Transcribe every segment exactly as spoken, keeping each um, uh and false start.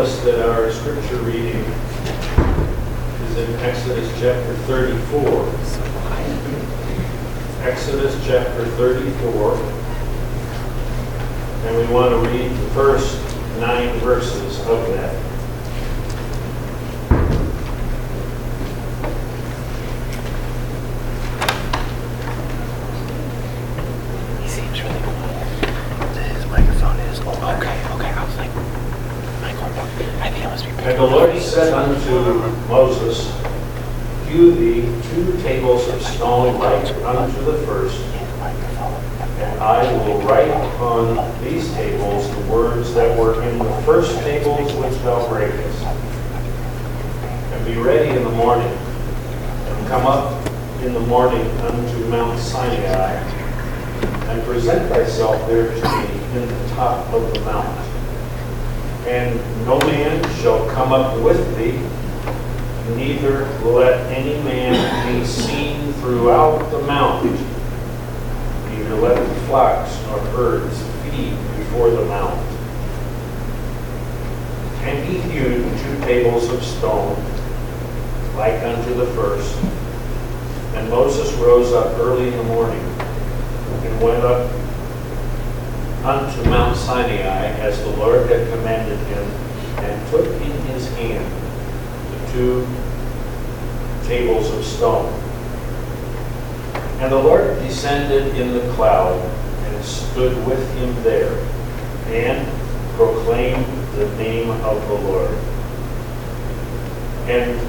us that our scripture reading is in Exodus chapter thirty-four. Exodus chapter thirty-four. And we want to read the first nine verses of that. He seems really cool. His microphone is open. Okay, okay. I was like, microphone. I think it must be bigger. And the Lord said unto Moses, Hew thee two tables of stone like unto the first, and I will write upon these tables the words that were in the first tables which thou breakest. And be ready in the morning, and come up in the morning unto Mount Sinai, and present thyself there to me in the top of the mount. And no man shall come up with thee, neither let any man be seen throughout the mount, neither let the flocks nor herds feed before the mount. And he hewed two tables of stone, like unto the first. And Moses rose up early in the morning, and went up unto Mount Sinai, as the Lord had commanded him, and took in his hand the two tables of stone. And the Lord descended in the cloud, and stood with him there, and proclaimed the name of the Lord. And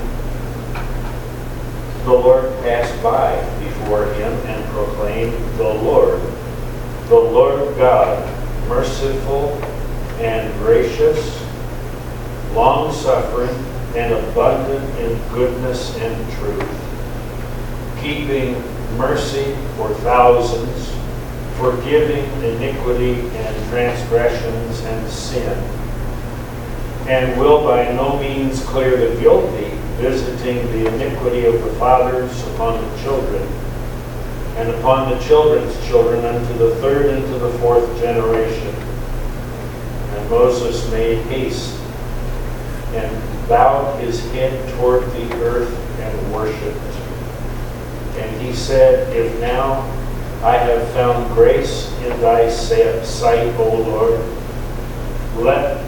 the Lord passed by before him, and proclaimed, The Lord, the Lord God, merciful and gracious, long-suffering, and abundant in goodness and truth, keeping mercy for thousands, forgiving iniquity and transgressions and sin, and will by no means clear the guilty, visiting the iniquity of the fathers upon the children, and upon the children's children unto the third and to the fourth generation. And Moses made haste, and bowed his head toward the earth, and worshipped. And he said, If now I have found grace in thy sight, O Lord, let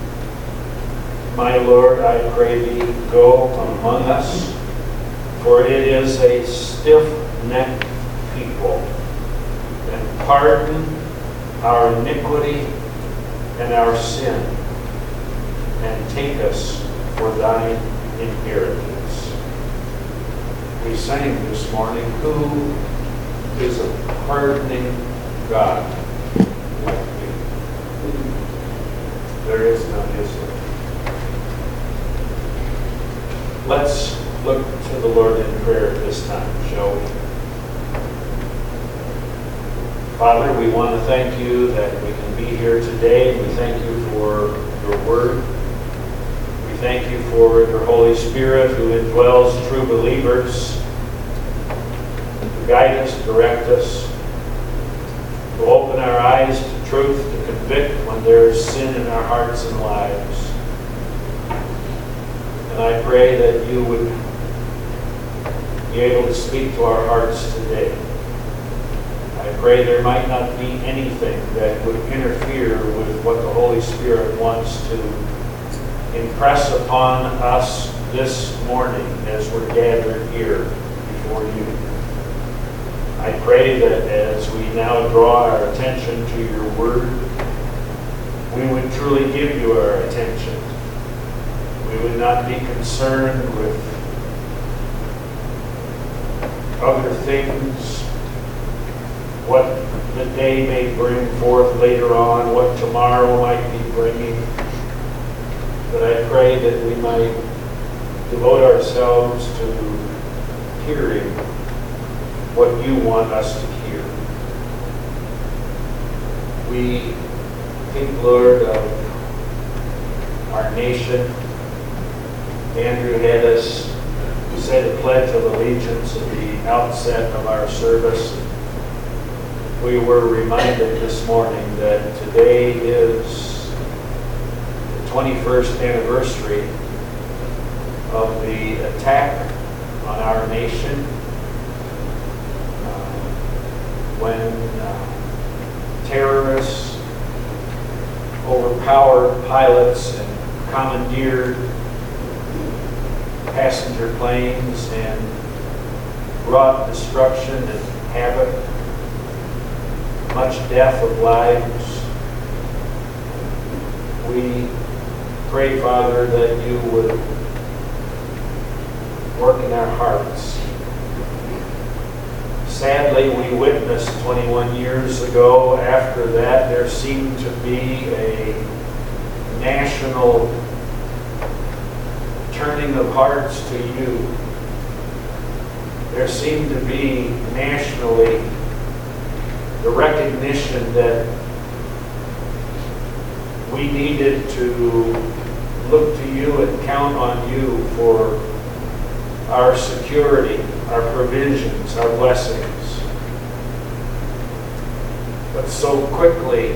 my Lord, I pray thee, go among us, for it is a stiff-necked people, and pardon our iniquity and our sin, and take us for thine inheritance. We sang this morning, Who is a pardoning God like thee? There is none, is there? Let's look to the Lord in prayer at this time, shall we? Father, we want to thank you that we can be here today. We thank you for your word. We thank you for your Holy Spirit who indwells true believers to guide us, direct us, to open our eyes to truth, to convict when there is sin in our hearts and lives. And I pray that you would be able to speak to our hearts today. I pray there might not be anything that would interfere with what the Holy Spirit wants to impress upon us this morning as we're gathered here before you. I pray that as we now draw our attention to your word, we would truly give you our attention. We would not be concerned with other things, what the day may bring forth later on, what tomorrow might be bringing. But I pray that we might devote ourselves to hearing what you want us to hear. We think, Lord, of our nation. Andrew had us say the Pledge of Allegiance at the outset of our service. We were reminded this morning that today is the twenty-first anniversary of the attack on our nation uh, when uh, terrorists overpowered pilots and commandeered passenger planes and brought destruction and havoc, much death of lives. We pray, Father, that you would work in our hearts. Sadly, we witnessed twenty-one years ago, after that, there seemed to be a national turning of hearts to you. There seemed to be nationally the recognition that we needed to look to you and count on you for our security, our provisions, our blessings. But so quickly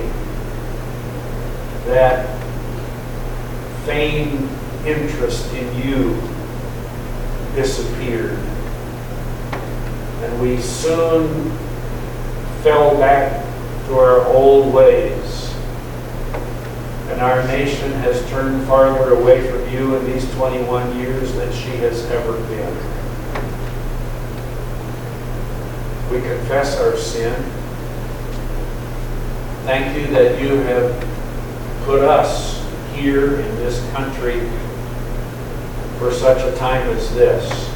that feigned interest in you disappeared. And we soon fell back to our old ways. And our nation has turned farther away from you in these twenty-one years than she has ever been. We confess our sin. Thank you that you have put us here in this country for such a time as this.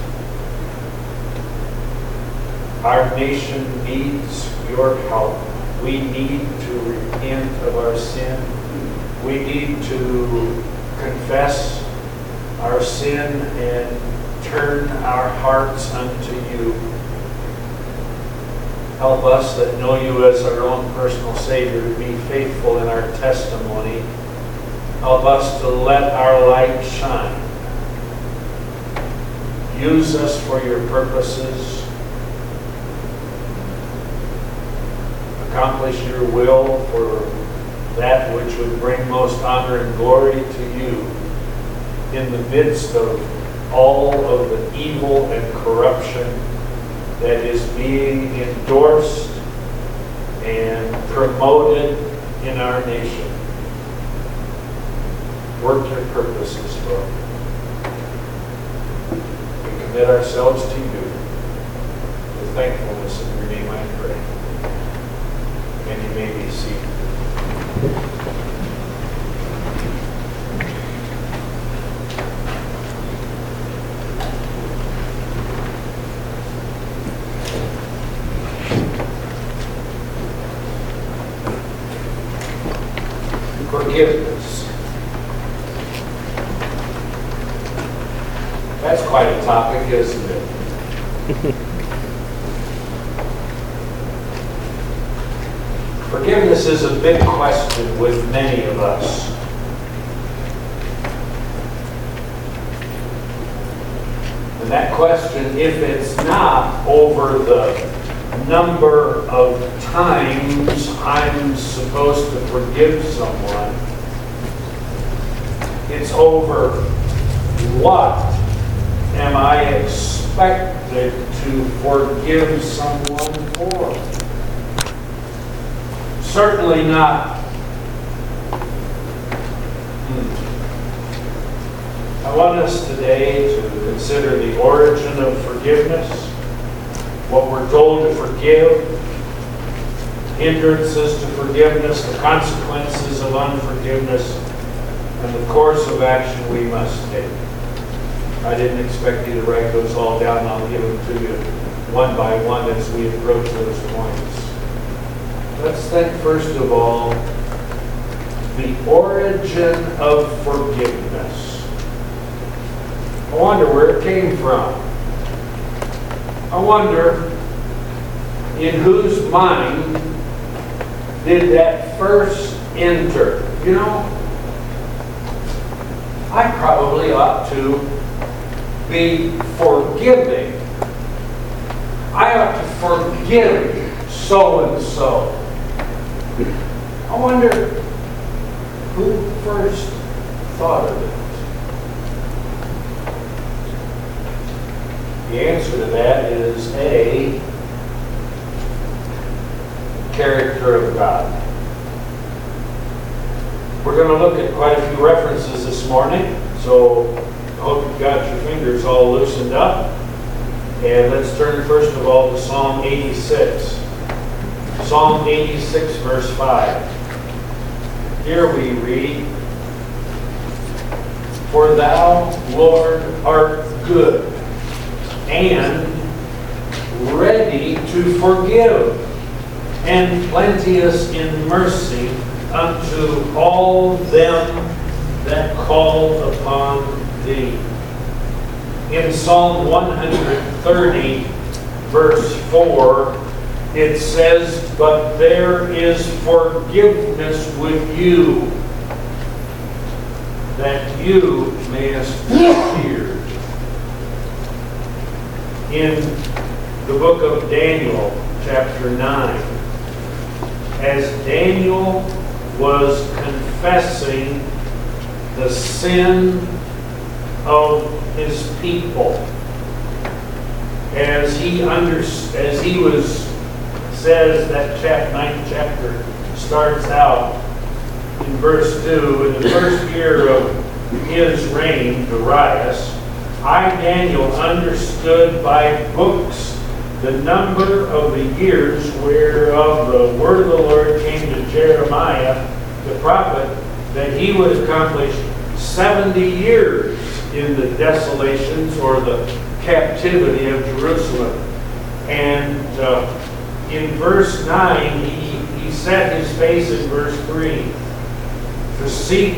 Our nation needs your help. We need to repent of our sin. We need to confess our sin and turn our hearts unto you. Help us that know you as our own personal Savior to be faithful in our testimony. Help us to let our light shine. Use us for your purposes. Accomplish your will for that which would bring most honor and glory to you in the midst of all of the evil and corruption that is being endorsed and promoted in our nation. Work your purposes, Lord. We commit ourselves to you with thankfulness in your name, I pray. And you may be seated. Forgiveness. That's quite a topic, isn't it? Forgiveness is a big question with many of us. And that question, if it's not over the number of times I'm supposed to forgive someone, it's over what am I expected to forgive someone for? Certainly not. Hmm. I want us today to consider the origin of forgiveness, what we're told to forgive, hindrances to forgiveness, the consequences of unforgiveness, and the course of action we must take. I didn't expect you to write those all down. I'll give them to you one by one as we approach those points. Let's think first of all, the origin of forgiveness. I wonder where it came from. I wonder in whose mind did that first enter. You know, I probably ought to be forgiving. I ought to forgive so-and-so. I wonder who first thought of it? The answer to that is A, character of God. We're going to look at quite a few references this morning, so I hope you've got your fingers all loosened up. And let's turn first of all to Psalm eighty-six. Psalm eighty-six, verse five. Here we read, "For thou, Lord, art good, and ready to forgive, and plenteous in mercy unto all them that call upon thee." In Psalm one thirty, verse four, it says, "But there is forgiveness with you, that you mayest be feared." In the book of Daniel, chapter nine, as Daniel was confessing the sin of his people, as he under, as he was says that chapter ninth chapter starts out in verse two. In the first year of his reign, Darius, I, Daniel, understood by books the number of the years whereof the word of the Lord came to Jeremiah the prophet, that he would accomplish seventy years in the desolations or the captivity of Jerusalem. And uh, in verse nine, he, he set his face in verse three to seek,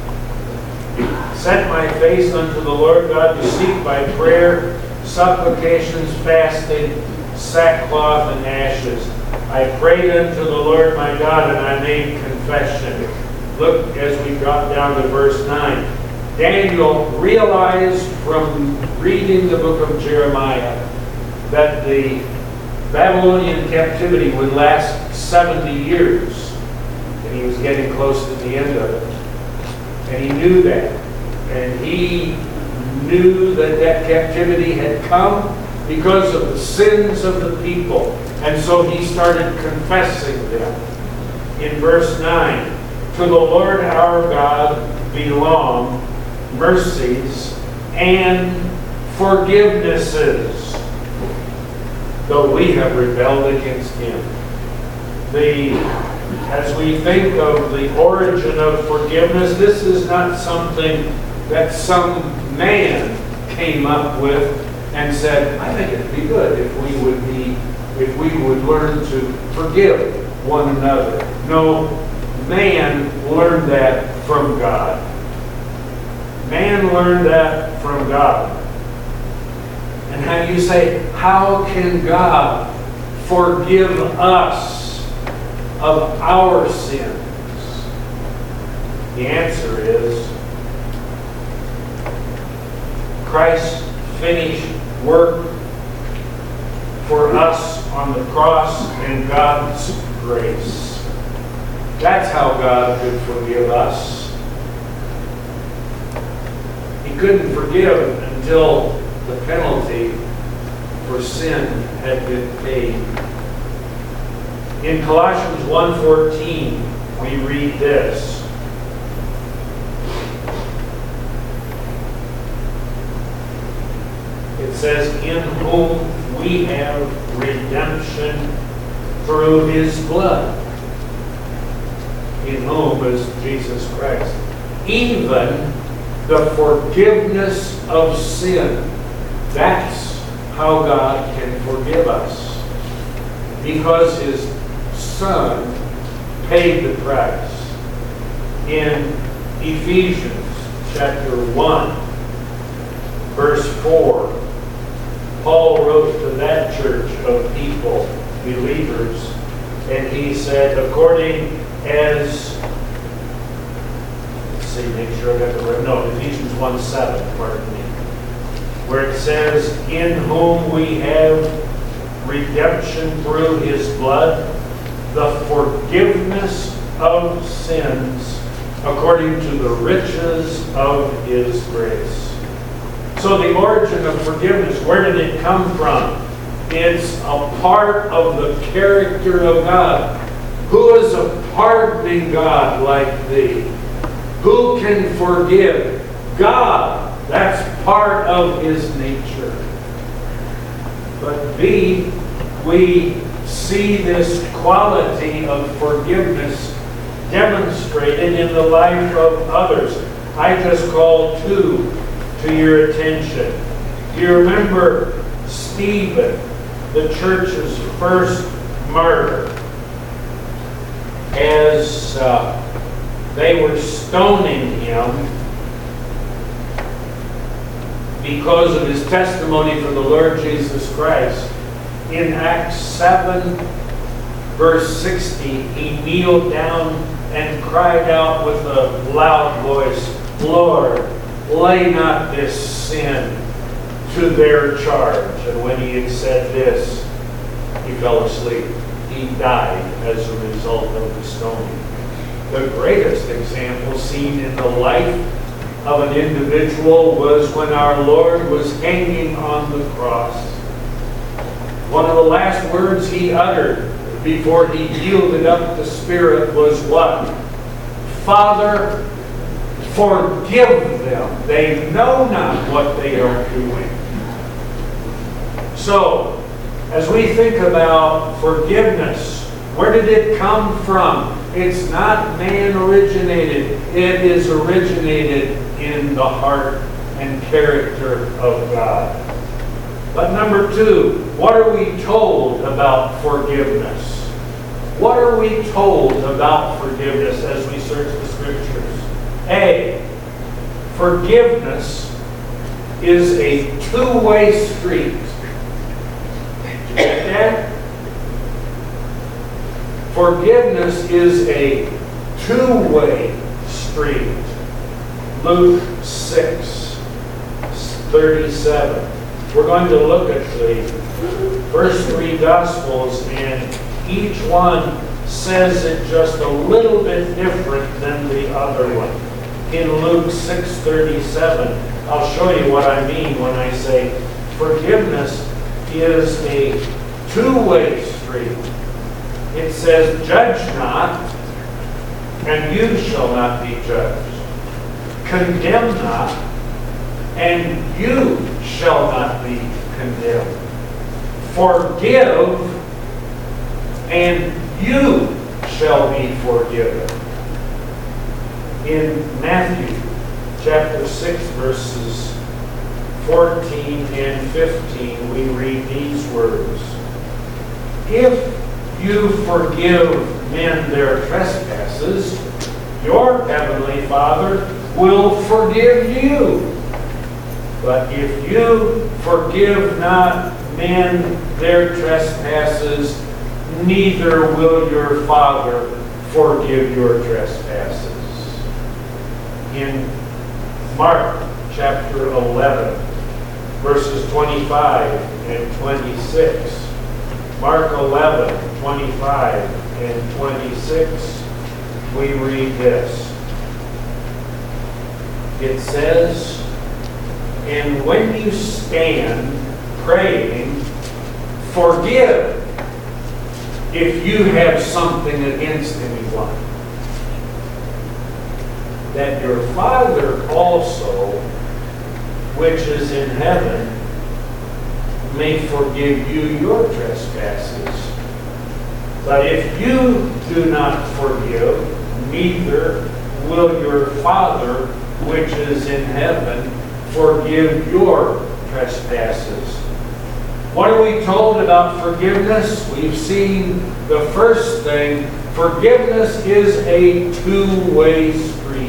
set my face unto the Lord God to seek by prayer, supplications, fasting, sackcloth, and ashes. I prayed unto the Lord my God, and I made confession. Look, as we drop down to verse nine. Daniel realized from reading the book of Jeremiah that the Babylonian captivity would last seventy years. And he was getting close to the end of it. And he knew that. And he knew that that captivity had come because of the sins of the people. And so he started confessing them. In verse nine, "To the Lord our God belong mercies and forgivenesses, though we have rebelled against him." The, as we think of the origin of forgiveness, this is not something that some man came up with and said, "I think it'd be good if we would be, if we would learn to forgive one another." No, man learned that from God. Man learned that from God. And how you say, how can God forgive us of our sins? The answer is Christ's finished work for us on the cross and God's grace. That's how God could forgive us. He couldn't forgive until the penalty for sin had been paid. In Colossians one fourteen, we read this. It says, "In whom we have redemption through his blood." In whom is Jesus Christ. "Even the forgiveness of sin." That's how God can forgive us. Because his Son paid the price. In Ephesians chapter one, verse four, Paul wrote to that church of people, believers, and he said, according as, let's see, make sure I got the right, no, Ephesians one seven, pardon me, where it says, "In whom we have redemption through his blood, the forgiveness of sins, according to the riches of his grace. So the origin of forgiveness, where did it come from? It's a part of the character of God. Who is a pardoning God like thee? Who can forgive? God. That's part of his nature. But B, we see this quality of forgiveness demonstrated in the life of others. I just call two to your attention. You remember Stephen, the church's first martyr, as uh, they were stoning him because of his testimony for the Lord Jesus Christ. In Acts seven, verse sixty, he kneeled down and cried out with a loud voice, Lord, lay not this sin to their charge. And when he had said this, he fell asleep. He died as a result of the stoning. The greatest example seen in the life of an individual was when our Lord was hanging on the cross. One of the last words he uttered before he yielded up the Spirit was what? Father, forgive them. They know not what they are doing. So, as we think about forgiveness, where did it come from? It's not man originated. It is originated in the heart and character of God. But number two, what are we told about forgiveness? What are we told about forgiveness as we search the Scriptures? A, forgiveness is a two-way street. Did you get that? Forgiveness is a two-way street. Luke six, thirty-seven. We're going to look at the first three Gospels, and each one says it just a little bit different than the other one. In Luke six thirty-seven, I'll show you what I mean when I say forgiveness is a two-way street. It says, judge not, and you shall not be judged. Condemn not, and you shall not be condemned. Forgive, and you shall be forgiven. In Matthew chapter six, verses fourteen and fifteen, we read these words. If you forgive men their trespasses, your heavenly Father will forgive you. But if you forgive not men their trespasses, neither will your Father forgive your trespasses. In Mark chapter eleven, verses twenty-five and twenty-six. Mark eleven, twenty-five and twenty-six, we read this. It says, and when you stand praying, forgive if you have something against anyone, that your Father also, which is in heaven, may forgive you your trespasses. But if you do not forgive, neither will your Father, which is in heaven, forgive your trespasses. What are we told about forgiveness? We've seen the first thing. Forgiveness is a two-way street.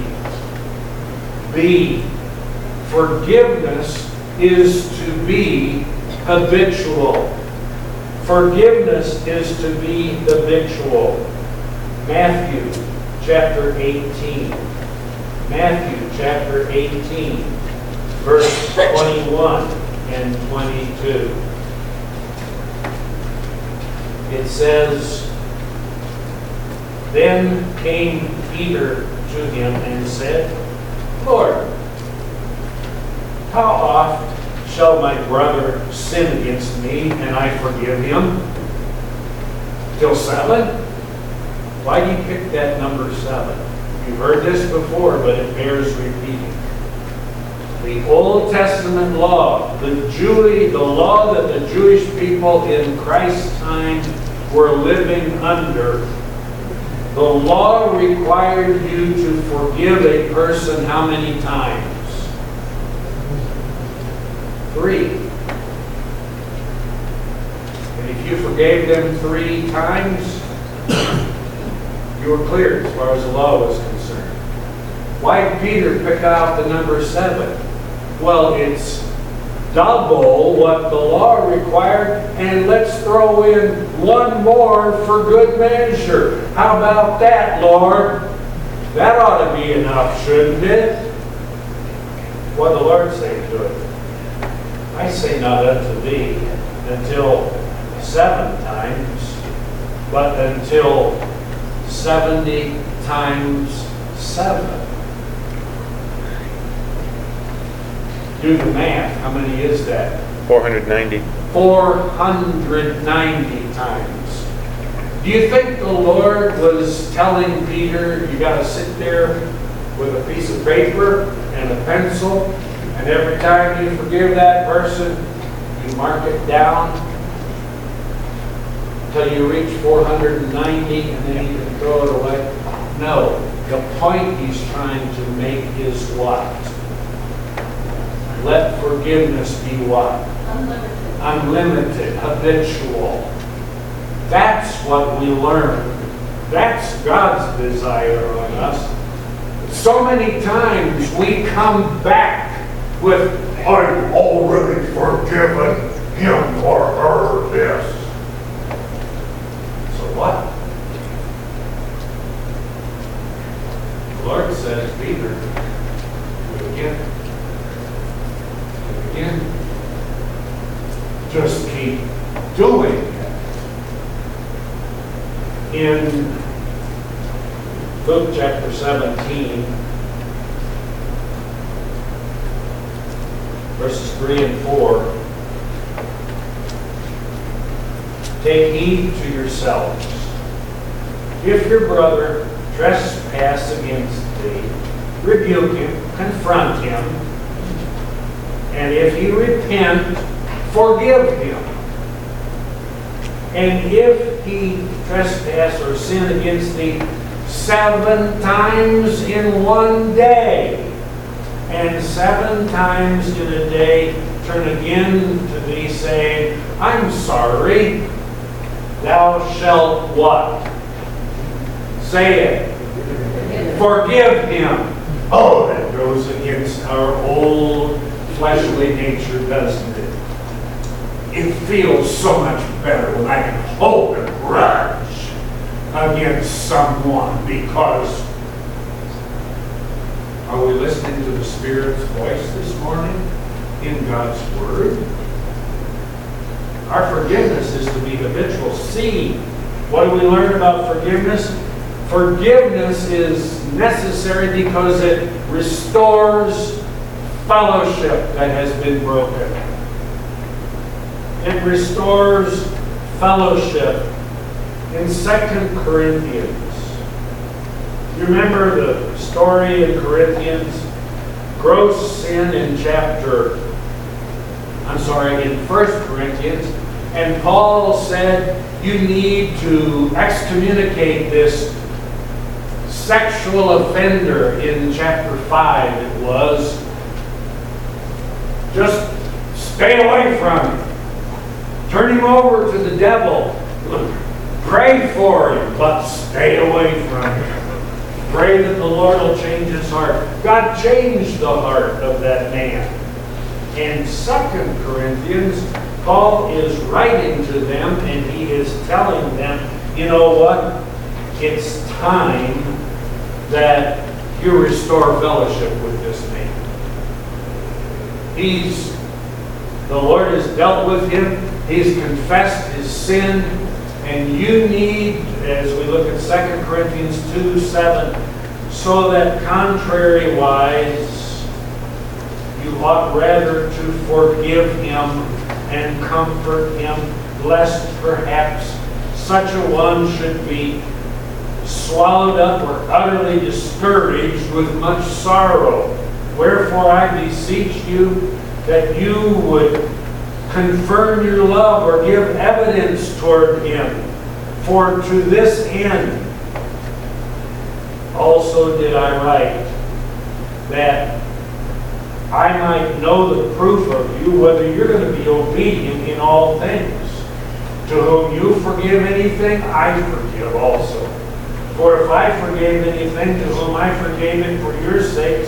B, forgiveness is to be habitual. Forgiveness is to be habitual. Matthew chapter eighteen. Matthew chapter eighteen, verse twenty-one and twenty-two. It says, then came Peter to him and said, Lord, how oft shall my brother sin against me and I forgive him? Till seven? Why do you pick that number seven? You've heard this before, but it bears repeating. The Old Testament law, the Jewish, the law that the Jewish people in Christ's time were living under, the law required you to forgive a person how many times? Three. And if you forgave them three times, you were clear as far as the law was concerned. Why did Peter pick out the number seven? Well, it's double what the law required, and let's throw in one more for good measure. How about that, Lord? That ought to be enough, shouldn't it? What did the Lord say to it? I say not unto thee until seven times, but until seventy times seven. Do the math. How many is that? four hundred ninety. four hundred ninety times. Do you think the Lord was telling Peter, you got to sit there with a piece of paper and a pencil, and every time you forgive that person, you mark it down until you reach four hundred ninety, and then you can throw it away? No. The point he's trying to make is what? Let forgiveness be what? Unlimited. Unlimited, habitual. That's what we learn. That's God's desire on us. So many times we come back with, I've already forgiven him or her this. So what? The Lord says, Peter, do it again. Again, just keep doing it. In Luke chapter seventeen, verses three and four, take heed to yourselves. If your brother trespass against thee, rebuke him, confront him, and if he repent, forgive him. And if he trespass or sin against thee seven times in one day, and seven times in a day turn again to thee, saying, I'm sorry, thou shalt what? Say it. Forgive him. Oh, that goes against our old fleshly nature, doesn't it? It feels so much better when I can hold a grudge against someone, because are we listening to the Spirit's voice this morning in God's Word? Our forgiveness is to be habitual. See, what do we learn about forgiveness? Forgiveness is necessary because it restores fellowship that has been broken. It restores fellowship. In Second Corinthians, you remember the story in Corinthians? Gross sin in chapter, I'm sorry, in First Corinthians, and Paul said you need to excommunicate this sexual offender in chapter five, it was. Just stay away from him. Turn him over to the devil. Pray for him, but stay away from him. Pray that the Lord will change his heart. God changed the heart of that man. In Second Corinthians, Paul is writing to them, and he is telling them, you know what? It's time that you restore fellowship with this man. He's, the Lord has dealt with him. He's confessed his sin. And you need, as we look at Second Corinthians two seven, So that contrariwise, you ought rather to forgive him and comfort him, lest perhaps such a one should be swallowed up or utterly discouraged with much sorrow. Wherefore I beseech you that you would confirm your love or give evidence toward him. For to this end also did I write, that I might know the proof of you, whether you're going to be obedient in all things. To whom you forgive anything, I forgive also. For if I forgave anything, to whom I forgave it for your sakes,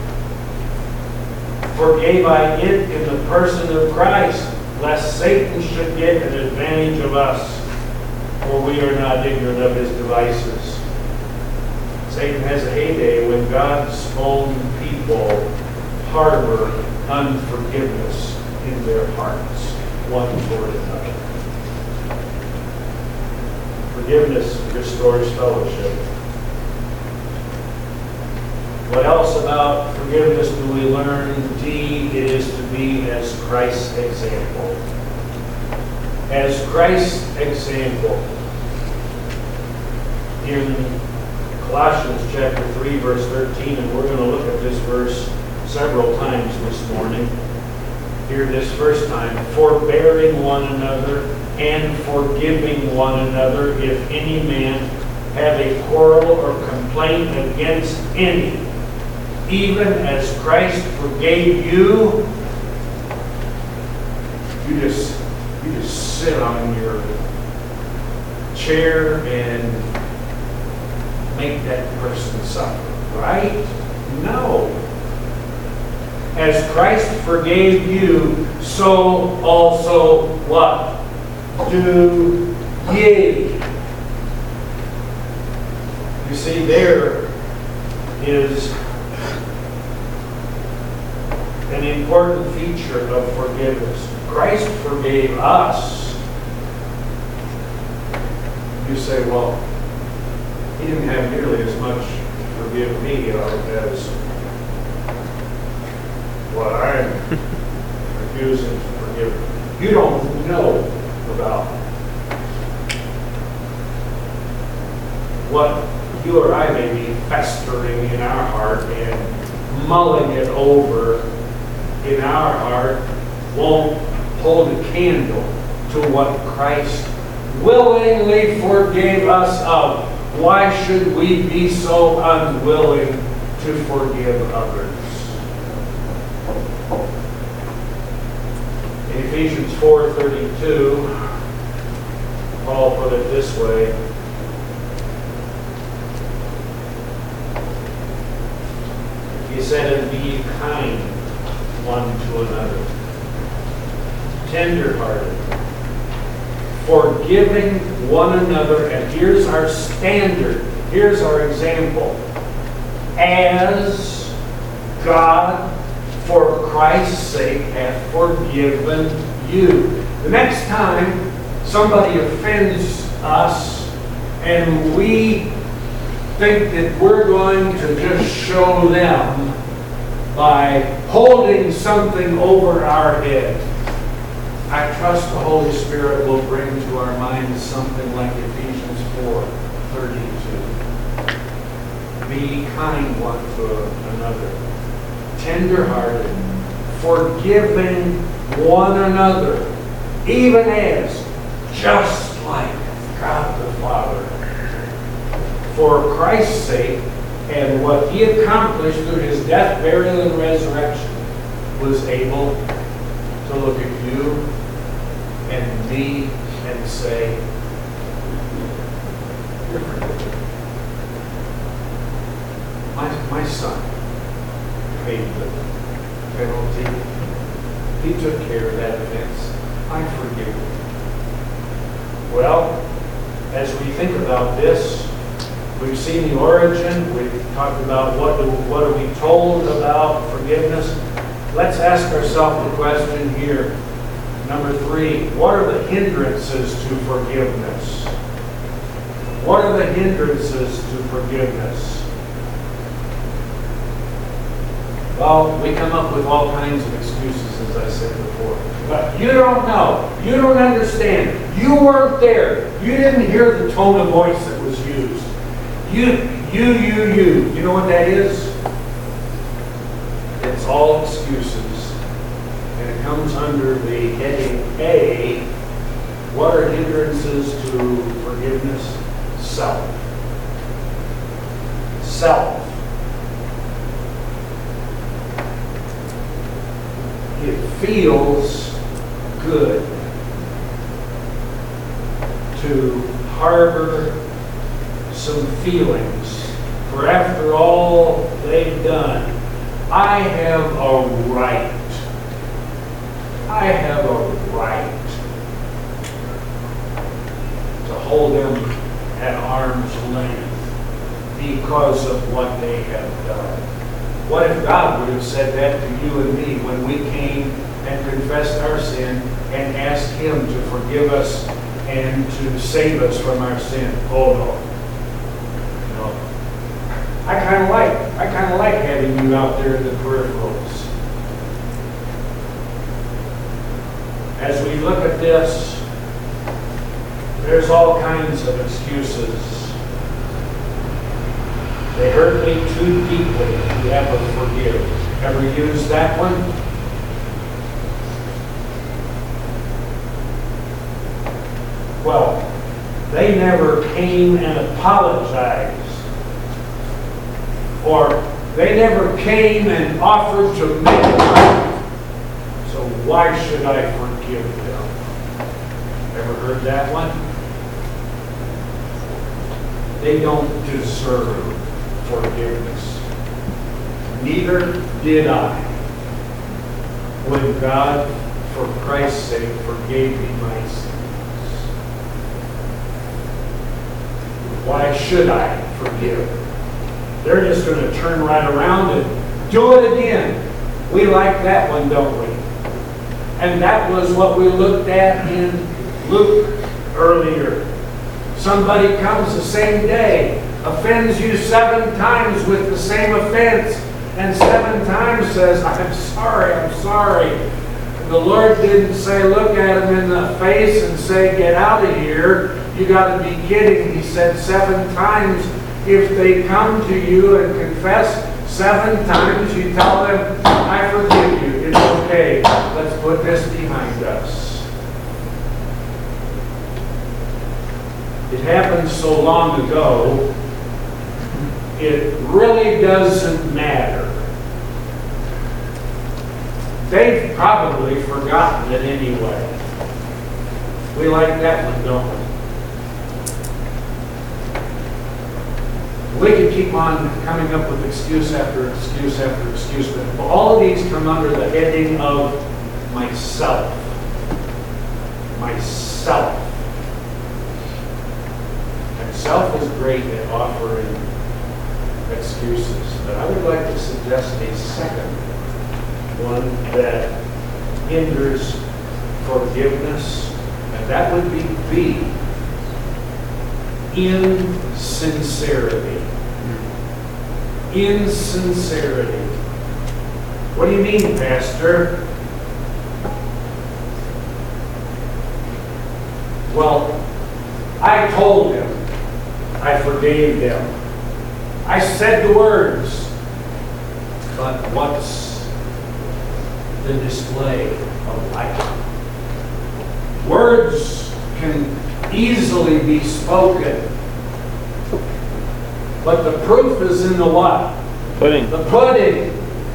forgave I it in the person of Christ, lest Satan should get an advantage of us, for we are not ignorant of his devices. Satan has a heyday when God's own people harbor unforgiveness in their hearts, one toward another. Forgiveness restores fellowship. What else about forgiveness do we learn? D, it is to be as Christ's example. As Christ's example. In Colossians chapter three, verse thirteen, and we're going to look at this verse several times this morning. Hear this first time. Forbearing one another and forgiving one another, if any man have a quarrel or complaint against any, even as Christ forgave you. You just, you just sit on your chair and make that person suffer, right? No. As Christ forgave you, so also what? Do ye. You see, there is an important feature of forgiveness. Christ forgave us. You say, well, he didn't have nearly as much to forgive me as what I'm refusing to forgive. You don't know about what you or I may be festering in our heart and mulling it over in our heart won't hold a candle to what Christ willingly forgave us of. Why should we be so unwilling to forgive others? In Ephesians four thirty-two, Paul put it this way. He said, and be kind one to another, tender-hearted, forgiving one another, and here's our standard, here's our example, as God, for Christ's sake, hath forgiven you. The next time somebody offends us and we think that we're going to just show them by holding something over our head, I trust the Holy Spirit will bring to our minds something like Ephesians four thirty-two. Be kind one to another, tender-hearted, forgiving one another, even as, just like God the Father, for Christ's sake, and what he accomplished through his death, burial, and resurrection, was able to look at you and me and say, you're forgiven. My, my son paid the penalty. He took care of that offense. I forgive you. Well, as we think about this, we've seen the origin. We've talked about what, do, what are we told about forgiveness. Let's ask ourselves the question here. Number three, what are the hindrances to forgiveness? What are the hindrances to forgiveness? Well, we come up with all kinds of excuses, as I said before. But you don't know. You don't understand. You weren't there. You didn't hear the tone of voice that was used. You, you, you, you. You know what that is? It's all excuses. And it comes under the heading A, what are hindrances to forgiveness? Self. Self. It feels good to harbor some feelings, for after all they've done, I have a right. I have a right to hold them at arm's length because of what they have done. What if God would have said that to you and me when we came and confessed our sin and asked Him to forgive us and to save us from our sin? Oh no. No. I kind of like, I kind of like having you out there in the peripherals. As we look at this, there's all kinds of excuses. They hurt me too deeply to ever forgive. Ever use that one? Well, they never came and apologized. Or they never came and offered to make it right. So why should I forgive them? Ever heard that one? They don't deserve forgiveness. Neither did I. When God, for Christ's sake, forgave me my sins. Why should I forgive? They're just going to turn right around and do it again. We like that one, don't we? And that was what we looked at in Luke earlier. Somebody comes the same day, offends you seven times with the same offense, and seven times says, I'm sorry, I'm sorry. And the Lord didn't say, look at him in the face and say, get out of here. You got to be kidding. He said seven times, if they come to you and confess seven times, you tell them, I forgive you. It's okay. Let's put this behind us. It happened so long ago, it really doesn't matter. They've probably forgotten it anyway. We like that one, don't we? We could keep on coming up with excuse after excuse after excuse, but all of these come under the heading of myself. Myself. And self is great at offering excuses, but I would like to suggest a second one that hinders forgiveness, and that would be B. Insincerity. Insincerity. What do you mean, Pastor? Well, I told them I forgave them. I said the words. But what's the display of life? Words can easily be spoken. But the proof is in the what? Pudding. The pudding.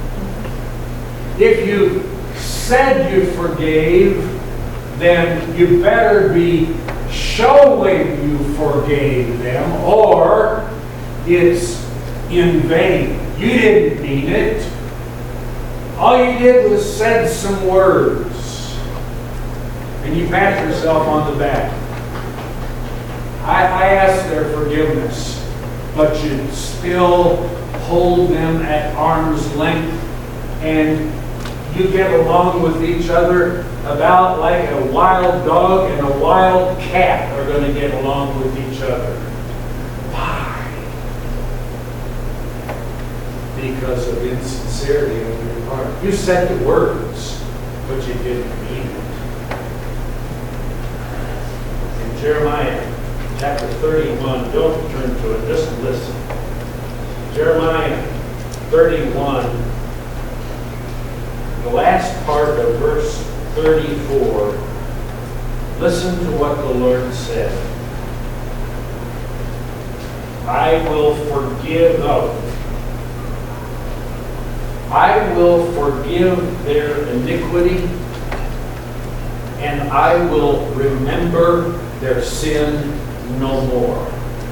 If you said you forgave, then you better be showing you forgave them, or it's in vain. You didn't mean it. All you did was said some words, and you pat yourself on the back. I, I asked their forgiveness, but you still hold them at arm's length, and you get along with each other about like a wild dog and a wild cat are going to get along with each other. Why? because of insincerity on your part. You said the words, but you didn't mean it. In Jeremiah chapter thirty-one, don't turn to it, just listen. Jeremiah thirty-one, the last part of verse thirty-four, listen to what the Lord said. I will forgive, no, I will forgive their iniquity, and I will remember their sin no more.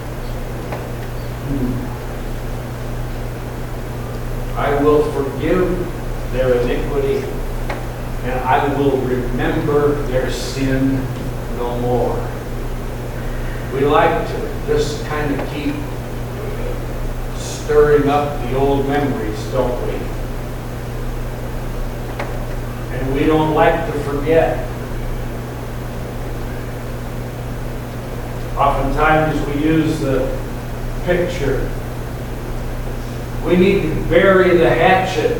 I will forgive their iniquity, and I will remember their sin no more. We like to just kind of keep stirring up the old memories, don't we? And we don't like to forget. Oftentimes we use the picture. We need to bury the hatchet.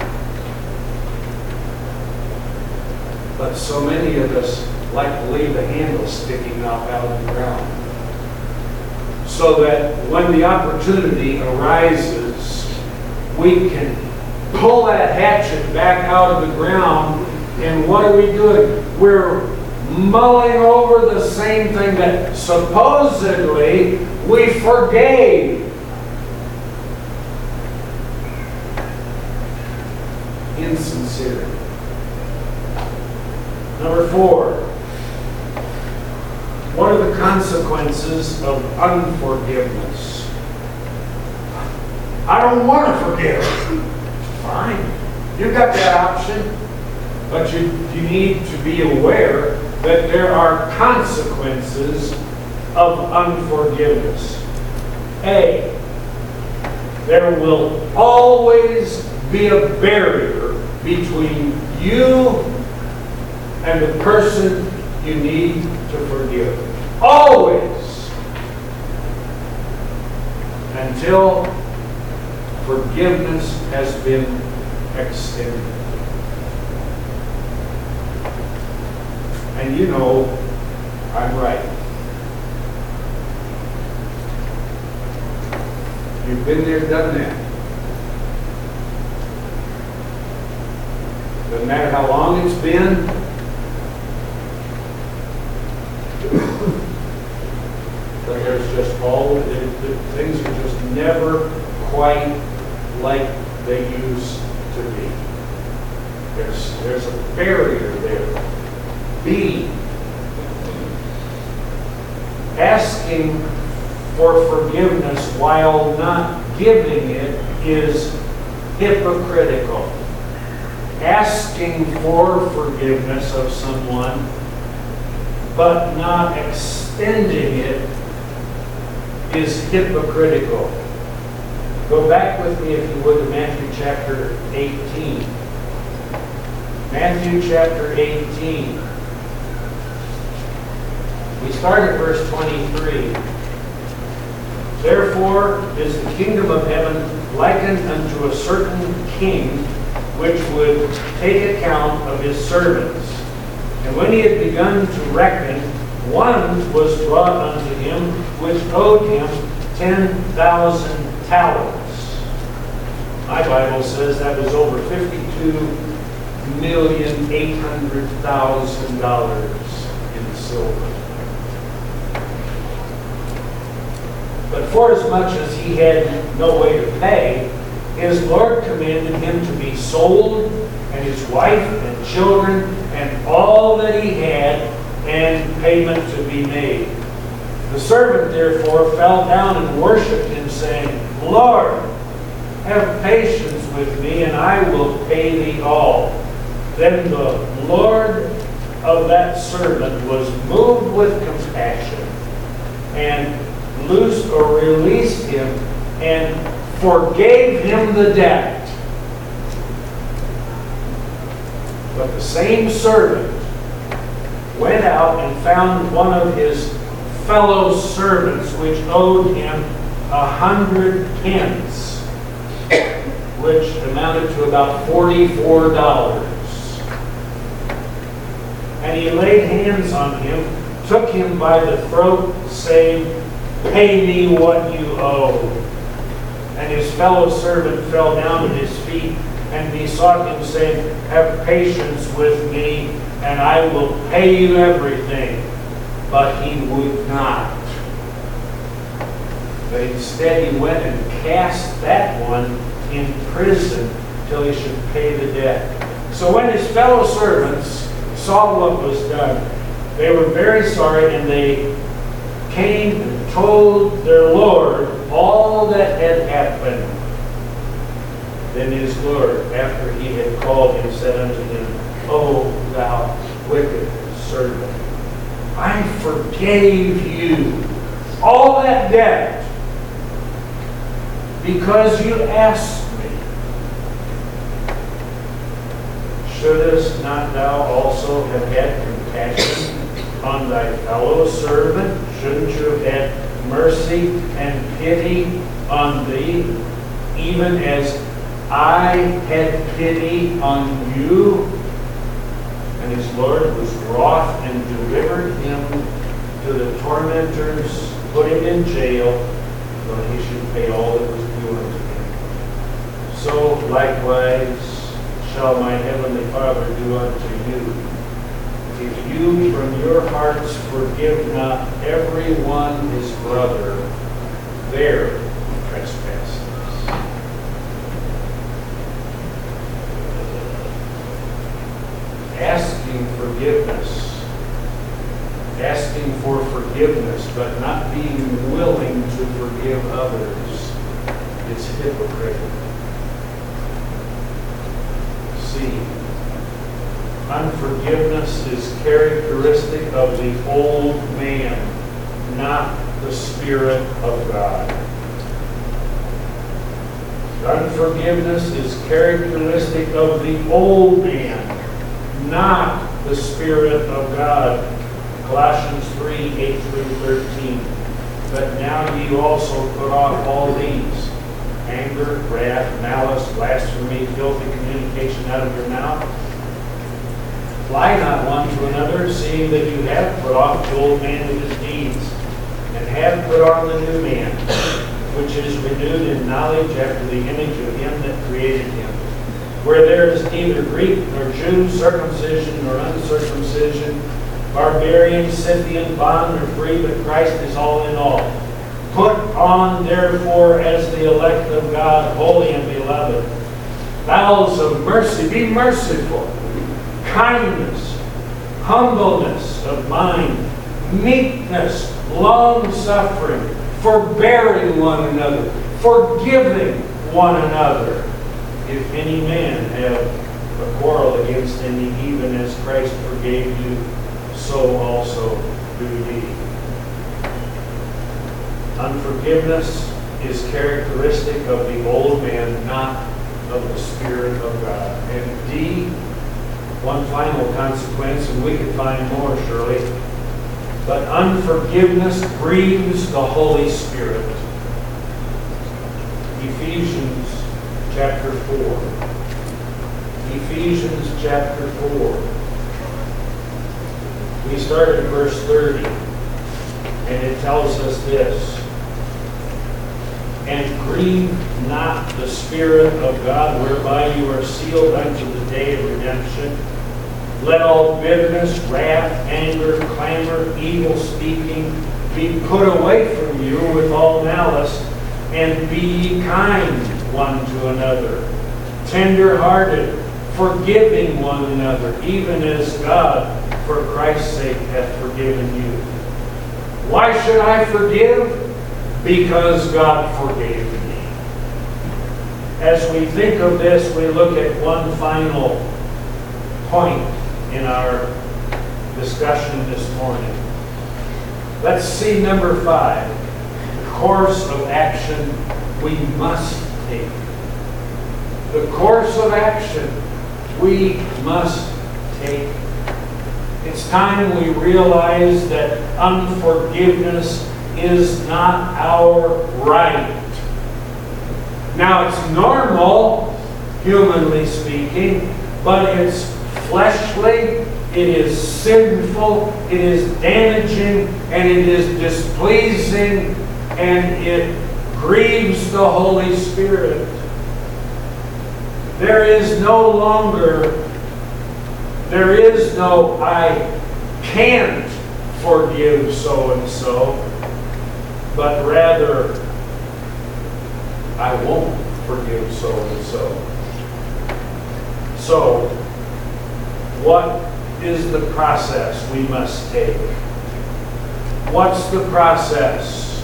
But so many of us like to leave the handle sticking out out of the ground. So that when the opportunity arises, we can pull that hatchet back out of the ground. And what are we doing? We're mulling over the same thing that supposedly we forgave. Insincerity. Number four, what are the consequences of unforgiveness? I don't want to forgive. Fine. You've got that option. But you, you need to be aware that there are consequences of unforgiveness. A, there will always be a barrier between you and the person you need to forgive. Always. Until forgiveness has been extended. And you know, I'm right. You've been there, done that. Doesn't matter how long it's been. But there's just all, the, the things are just never quite like they used to be. There's, there's a barrier there. B, asking for forgiveness while not giving it is hypocritical. Asking for forgiveness of someone but not extending it is hypocritical. Go back with me, if you would, to Matthew chapter eighteen. Matthew chapter eighteen. We start at verse twenty-three. Therefore is the kingdom of heaven likened unto a certain king, which would take account of his servants. And when he had begun to reckon, one was brought unto him, which owed him ten thousand talents. My Bible says that was over fifty-two million eight hundred thousand dollars in silver. But forasmuch as he had no way to pay, his Lord commanded him to be sold, and his wife and children, and all that he had, and payment to be made. The servant therefore fell down and worshipped him, saying, Lord, have patience with me, and I will pay thee all. Then the Lord of that servant was moved with compassion, and loosed or released him, and forgave him the debt. But the same servant went out and found one of his fellow servants, which owed him a hundred pence. which amounted to about forty-four dollars. And he laid hands on him, took him by the throat, saying, "Pay me what you owe." And his fellow servant fell down at his feet and besought him, saying, "Have patience with me, and I will pay you everything." But he would not. But instead he went and cast that one in prison till he should pay the debt. So when his fellow servants saw what was done, they were very sorry, and they came and told their Lord all that had happened. Then his Lord, after he had called him, said unto him, "O thou wicked servant, I forgave you all that debt because you asked me. Shouldest not thou also have had compassion on thy fellow servant? Shouldn't you have had mercy and pity on thee, even as I had pity on you?" And his Lord was wroth and delivered him to the tormentors, put him in jail, till he should pay all that was due unto him. So likewise shall my heavenly Father do unto you, if you from your hearts forgive not every one his brother their trespasses. Asking forgiveness, asking for forgiveness, but not being willing to forgive others, is hypocritical. See, unforgiveness is characteristic of the old man, not the Spirit of God. Unforgiveness is characteristic of the old man, not the Spirit of God. Colossians three, eight through thirteen. But now ye also put off all these: anger, wrath, malice, blasphemy, filthy communication out of your mouth. Lie not one to another, seeing that you have put off the old man with his deeds, and have put on the new man, which is renewed in knowledge after the image of him that created him. Where there is neither Greek nor Jew, circumcision nor uncircumcision, barbarian, Scythian, bond or free, but Christ is all in all. Put on, therefore, as the elect of God, holy and beloved, bowels of mercy, be merciful, kindness, humbleness of mind, meekness, long-suffering, forbearing one another, forgiving one another. If any man have a quarrel against any, even as Christ forgave you, so also do ye. Unforgiveness is characteristic of the old man, not of the Spirit of God. And D, one final consequence, and we could find more surely, but unforgiveness grieves the Holy Spirit. Ephesians chapter four. Ephesians chapter four. We start at verse thirty, and it tells us this: "And grieve not the Spirit of God, whereby you are sealed unto the day of redemption. Let all bitterness, wrath, anger, clamor, evil speaking be put away from you with all malice, and be ye kind one to another, tender-hearted, forgiving one another, even as God, for Christ's sake, hath forgiven you." Why should I forgive? Because God forgave me. As we think of this, we look at one final point in our discussion this morning. Let's see number five, the course of action we must take. The course of action we must take. It's time we realize that unforgiveness is not our right. Now, it's normal humanly speaking, but it's fleshly, it is sinful, it is damaging, and it is displeasing, and it grieves the Holy Spirit. There is no longer, there is no, I can't forgive so-and-so, but rather, I won't forgive so-and-so. So, what is the process we must take? What's the process?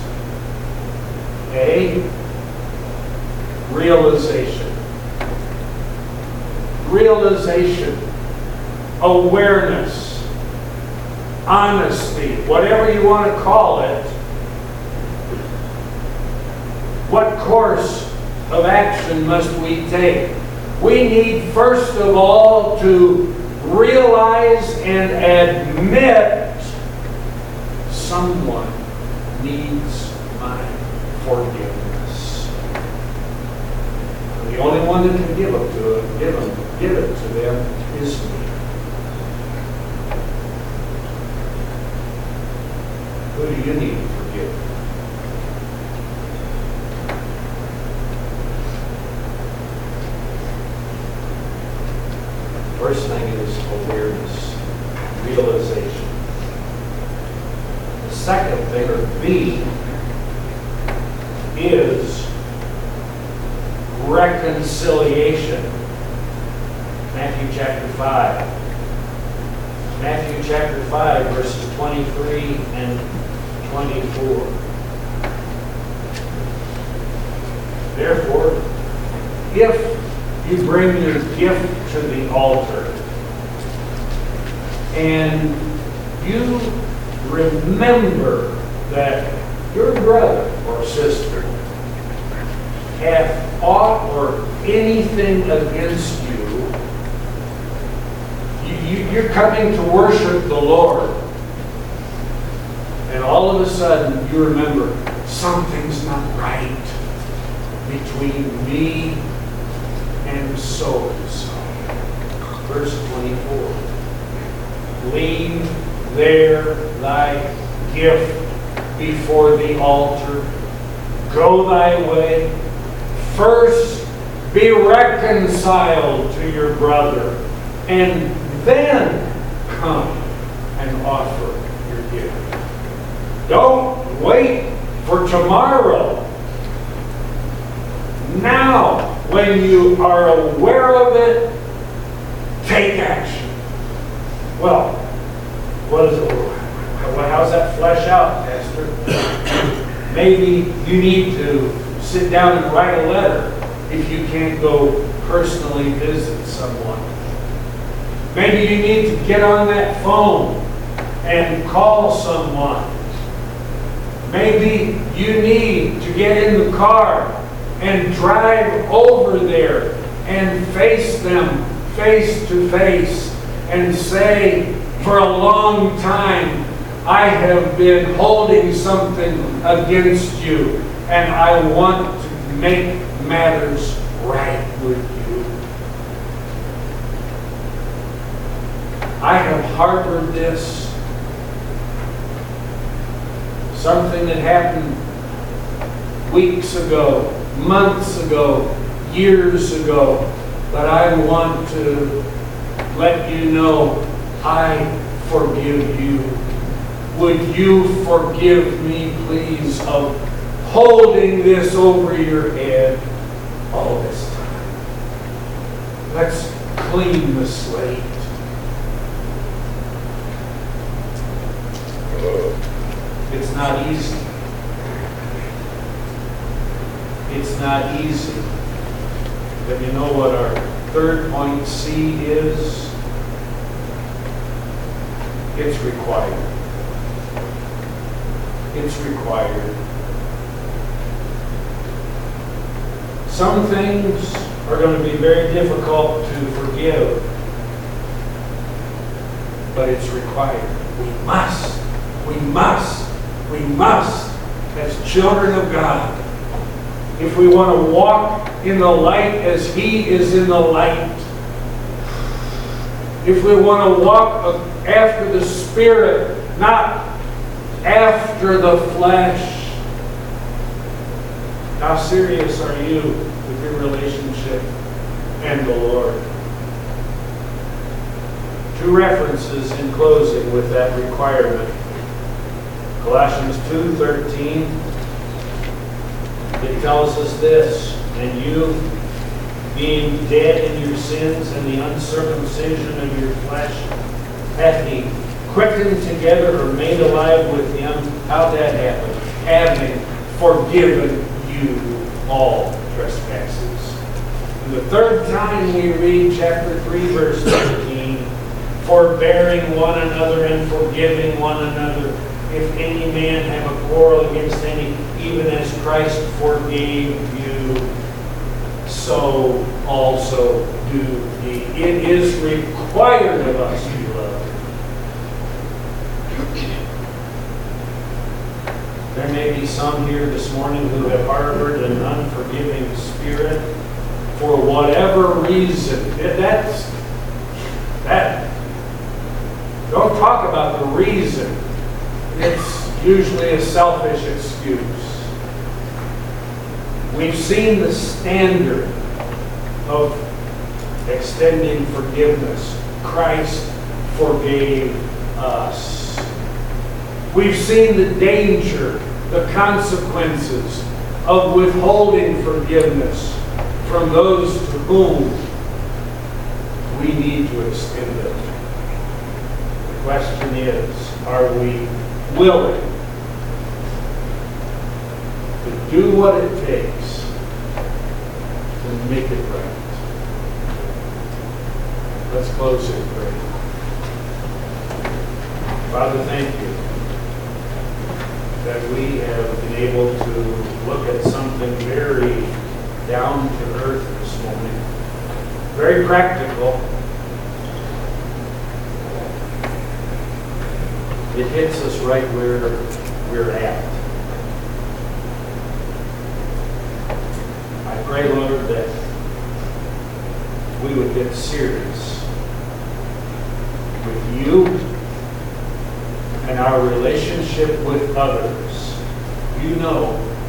A, realization. Realization, awareness, honesty, whatever you want to call it. What course of action must we take? We need, first of all, to realize and admit someone needs my forgiveness. The only one that can give it to it, give them, give it to them is me. Who do you need to forgive? First thing is awareness, realization. The second thing, or B, is reconciliation. Matthew chapter five. Matthew chapter five, verses twenty-three and twenty-four. Therefore, if you bring your gift to the altar and you remember that your brother or sister hath aught or anything against you, you, you you're coming to worship the Lord, and all of a sudden you remember something's not right between me and so and so. Verse twenty-four. Leave there thy gift before the altar. Go thy way. First be reconciled to your brother, and then come and offer your gift. Don't wait for tomorrow. Now, when you are aware of it, take action. Well, what is it? How's that flesh out, Pastor? Maybe you need to sit down and write a letter if you can't go personally visit someone. Maybe you need to get on that phone and call someone. Maybe you need to get in the car and drive over there and face them face to face and say, for a long time, I have been holding something against you, and I want to make matters right with you. I have harbored this, something that happened weeks ago, months ago, years ago, but I want to let you know I forgive you. Would you forgive me, please, of holding this over your head all this time? Let's clean the slate. It's not easy. It's not easy. But you know what our third point, C, is? It's required. It's required. Some things are going to be very difficult to forgive, but it's required. We must, we must, we must, as children of God, if we want to walk in the light as He is in the light. If we want to walk after the Spirit, not after the flesh. How serious are you with your relationship and the Lord? Two references in closing with that requirement. Colossians two thirteen, it tells us this, and you, being dead in your sins and the uncircumcision of your flesh, hath He quickened together or made alive with Him. How'd that happen? Having forgiven you all trespasses. And the third time we read chapter three, verse thirteen, forbearing one another and forgiving one another, if any man have a quarrel against any, even as Christ forgave you, so also do ye. It is required of us, beloved. There may be some here this morning who have harbored an unforgiving spirit for whatever reason. That's that. Don't talk about the reason. It's usually a selfish excuse. We've seen the standard of extending forgiveness. Christ forgave us. We've seen the danger, the consequences of withholding forgiveness from those to whom we need to extend it. The question is, are we willing to do what it takes to make it right? Let's close in prayer. Father, thank you that we have been able to look at something very down to earth this morning. Very practical. It hits us right where we're at. I pray, Lord, that we would get serious with you and our relationship with others. You know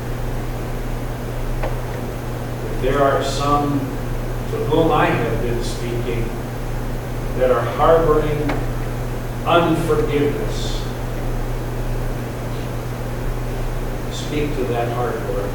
that there are some to whom I have been speaking that are harboring unforgiveness. Speak to that heart, Lord.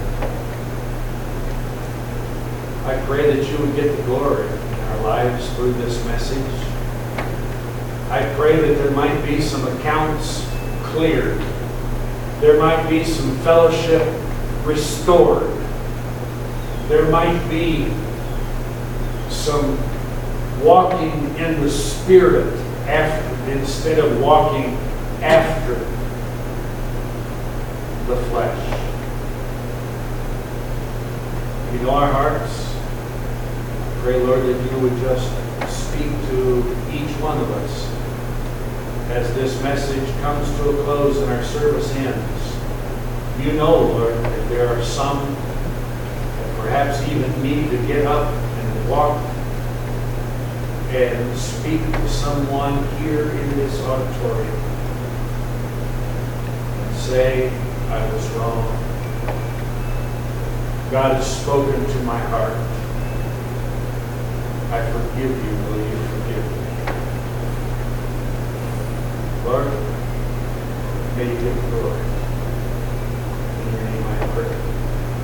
I pray that you would get the glory in our lives through this message. I pray that there might be some accounts cleared. There might be some fellowship restored. There might be some walking in the Spirit after, instead of walking after the flesh. You know our hearts. I pray, Lord, that you would just speak to each one of us as this message comes to a close and our service ends. You know, Lord, that there are some that perhaps even need to get up and walk and speak to someone here in this auditorium and say, I was wrong. God has spoken to my heart. I forgive you. Will you forgive me? Lord, may you give glory. In your name I pray.